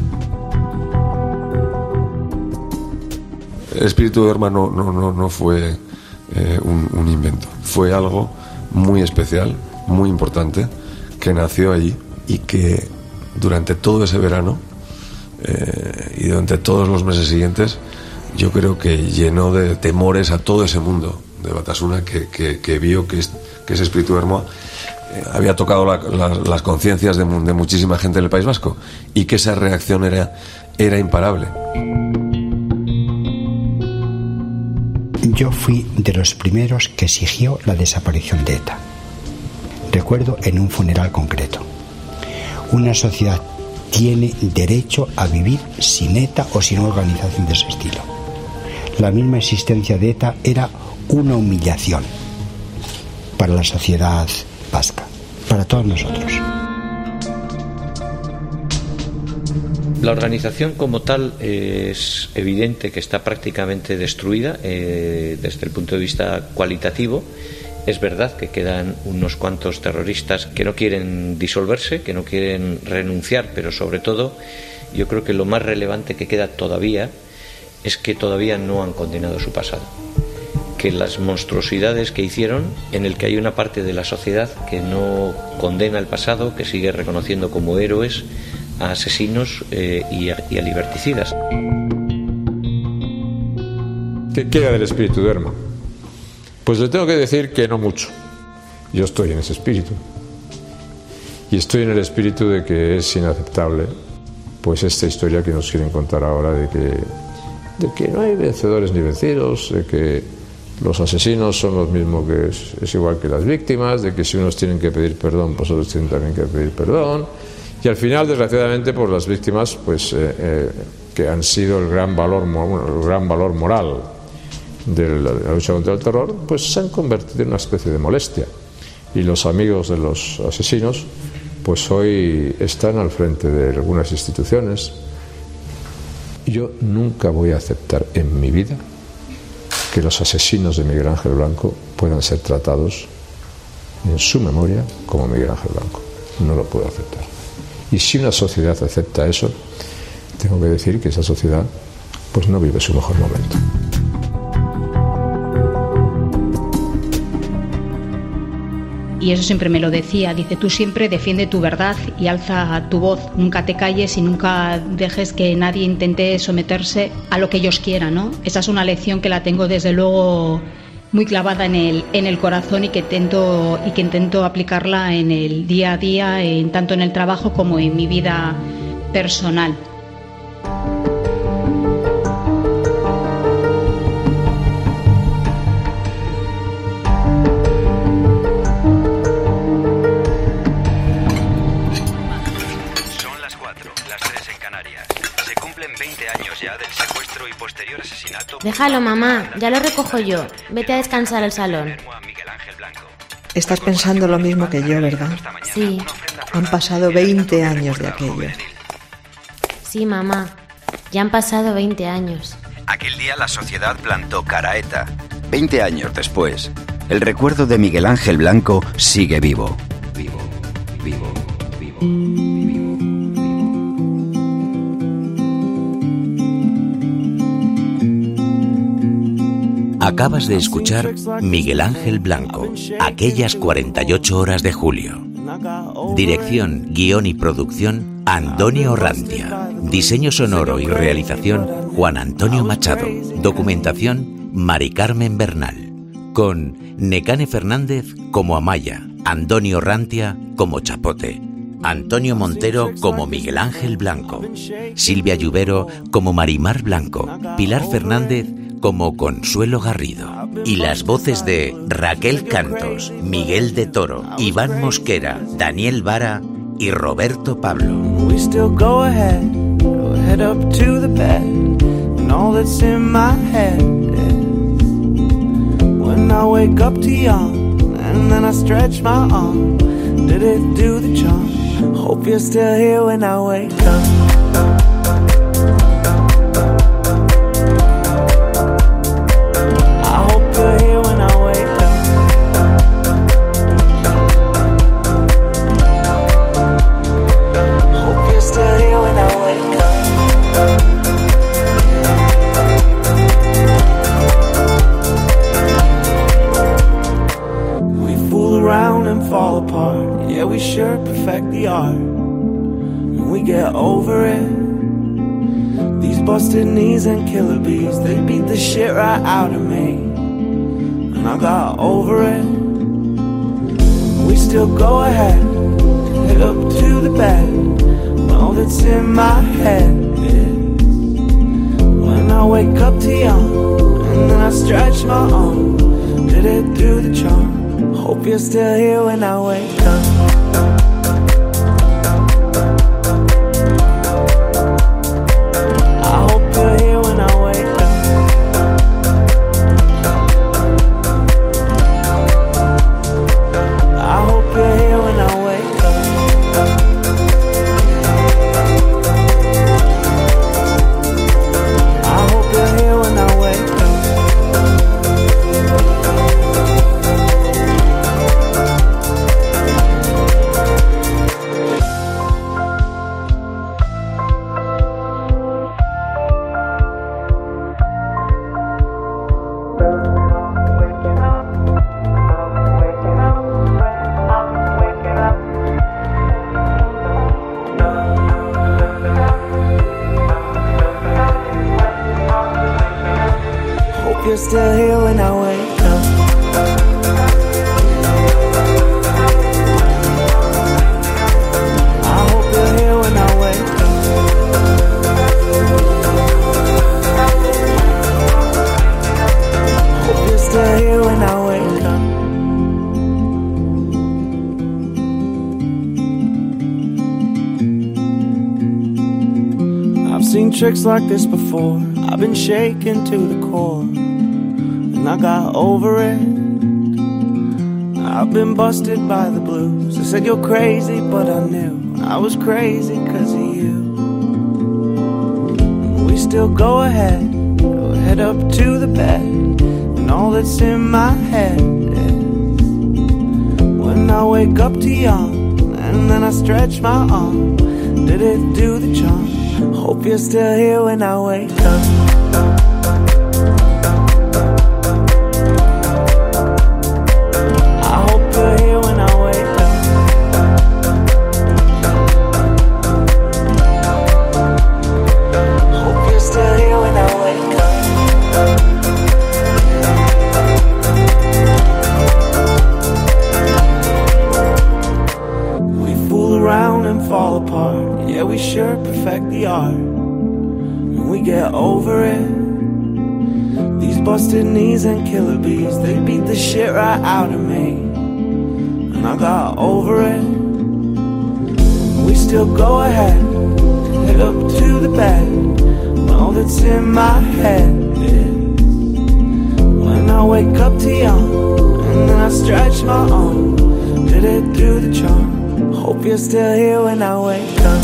El espíritu de Herma no fue un invento, fue algo muy especial, muy importante, que nació allí y que durante todo ese verano y durante todos los meses siguientes yo creo que llenó de temores a todo ese mundo de Batasuna que vio que ese espíritu de Hermoa había tocado las conciencias de muchísima gente en el País Vasco y que esa reacción era imparable. Yo fui de los primeros que exigió la desaparición de ETA. Recuerdo en un funeral concreto. Una sociedad tiene derecho a vivir sin ETA o sin organización de ese estilo. La misma existencia de ETA era una humillación para la sociedad vasca, para todos nosotros. La organización como tal es evidente que está prácticamente destruida desde el punto de vista cualitativo. Es verdad que quedan unos cuantos terroristas que no quieren disolverse, que no quieren renunciar, pero sobre todo yo creo que lo más relevante que queda todavía es que todavía no han condenado su pasado, que las monstruosidades que hicieron, en el que hay una parte de la sociedad que no condena el pasado, que sigue reconociendo como héroes a asesinos y a liberticidas. ¿Qué queda del espíritu de Herma? Pues le tengo que decir que no mucho. Yo estoy en ese espíritu. Y estoy en el espíritu de que es inaceptable pues esta historia que nos quieren contar ahora de que no hay vencedores ni vencidos, de que los asesinos son los mismos que es igual que las víctimas, de que si unos tienen que pedir perdón, pues otros tienen también que pedir perdón. Y al final, desgraciadamente, por las víctimas, pues que han sido el gran valor moral de la lucha contra el terror, pues se han convertido en una especie de molestia. Y los amigos de los asesinos, pues hoy están al frente de algunas instituciones. Yo nunca voy a aceptar en mi vida que los asesinos de Miguel Ángel Blanco puedan ser tratados en su memoria como Miguel Ángel Blanco. No lo puedo aceptar. Y si una sociedad acepta eso, tengo que decir que esa sociedad pues no vive su mejor momento. Y eso siempre me lo decía, dice, tú siempre defiende tu verdad y alza tu voz, nunca te calles y nunca dejes que nadie intente someterse a lo que ellos quieran, ¿no? Esa es una lección que la tengo desde luego muy clavada en el corazón y que intento aplicarla en el día a día, tanto en el trabajo como en mi vida personal. Déjalo, mamá, ya lo recojo yo. Vete a descansar al salón. Estás pensando lo mismo que yo, ¿verdad? Sí. Han pasado 20 años de aquello. Sí, mamá. Ya han pasado 20 años. Aquel día la sociedad plantó cara a ETA. 20 años después, el recuerdo de Miguel Ángel Blanco sigue vivo. Vivo. Acabas de escuchar Miguel Ángel Blanco, aquellas 48 horas de julio. Dirección, guión y producción, Antonio Rantia. Diseño sonoro y realización, Juan Antonio Machado. Documentación, Mari Carmen Bernal. Con Necane Fernández como Amaya, Antonio Rantia como Chapote, Antonio Montero como Miguel Ángel Blanco, Silvia Lluvero como Marimar Blanco, Pilar Fernández como Consuelo Garrido, y las voces de Raquel Cantos, Miguel de Toro, Iván Mosquera, Daniel Vara y Roberto Pablo. We still go ahead, go head up to the bed, and all that's in my head is when I wake up to yawn, and then I stretch my arm, did it do the charm? Hope you're still here when I wake up. Perfect the art, and we get over it These busted knees and killer bees, they beat the shit right out of me, and I got over it. We still go ahead, head up to the bed, and all that's in my head is when I wake up to yawn, and then I stretch my arm, did it do the charm? Hope you're still here when I wake up. You're still here when I wake up. I hope you're here when I wake up. Hope you're still here when I wake up. I've seen tricks like this before. I've been shaken to the core, and I got over it. I've been busted by the blues. I said you're crazy, but I knew I was crazy cause of you. We still go ahead, we'll head up to the bed, and all that's in my head is when I wake up to yawn, and then I stretch my arm, did it do the charm? Hope you're still here when I wake up. Perfect the art, and we get over it. These busted knees and killer bees, they beat the shit right out of me, and I got over it. We still go ahead, head up to the bed, and all that's in my head is when I wake up to yawn, and then I stretch my arm, did it do the charm? Hope you're still here when I wake up.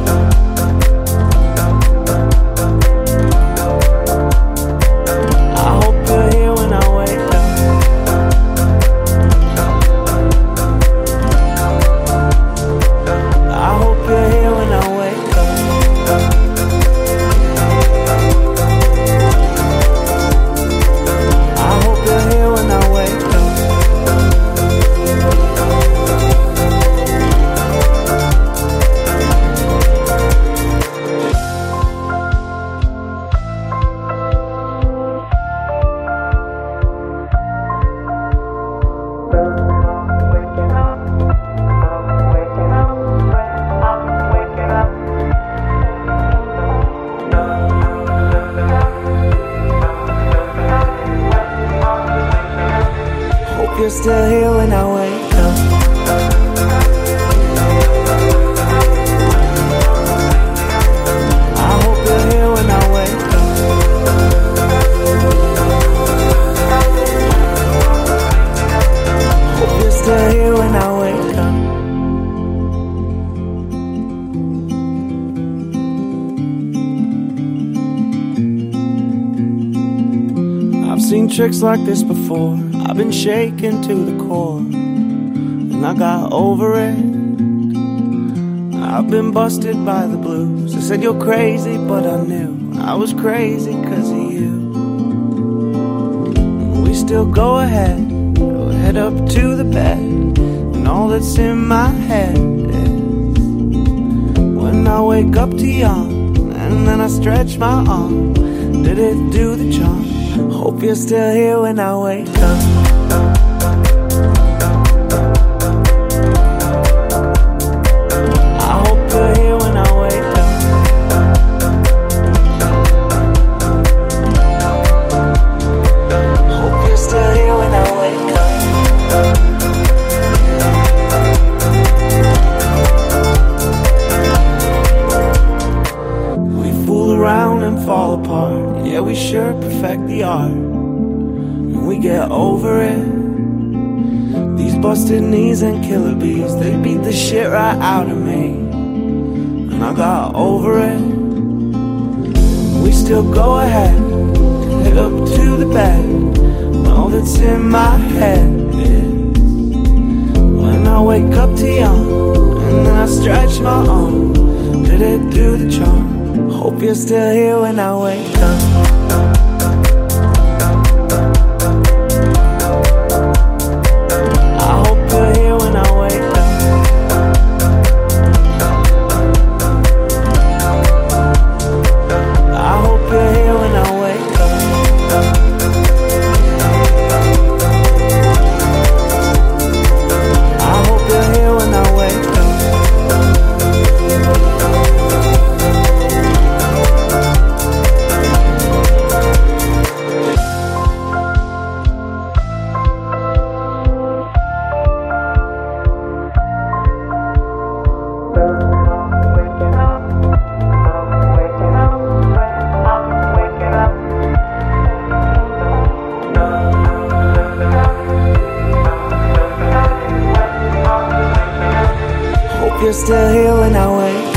You're still here when I wake up. I hope you're here when I wake up. Hope you're still here when I wake up. I've seen tricks like this before. I've been shaken to the core, and I got over it. I've been busted by the blues. I said you're crazy, but I knew I was crazy cause of you. We still go ahead, we'll head up to the bed, and all that's in my head is when I wake up to yawn, and and then I stretch my arm. Did it do the charm? Hope you're still here when I wake up. Fall apart, yeah, we sure perfect the art, and we get over it. These busted knees and killer bees, they beat the shit right out of me, and I got over it. We still go ahead, head up to the bed, and all that's in my head is when I wake up too young, and then I stretch my arm. Did it do the charm? Hope you're still here when I wake up. I hope you're here when I wake up. I hope you're here when I wake up. I hope you're here when I wake up. You're still here when I wake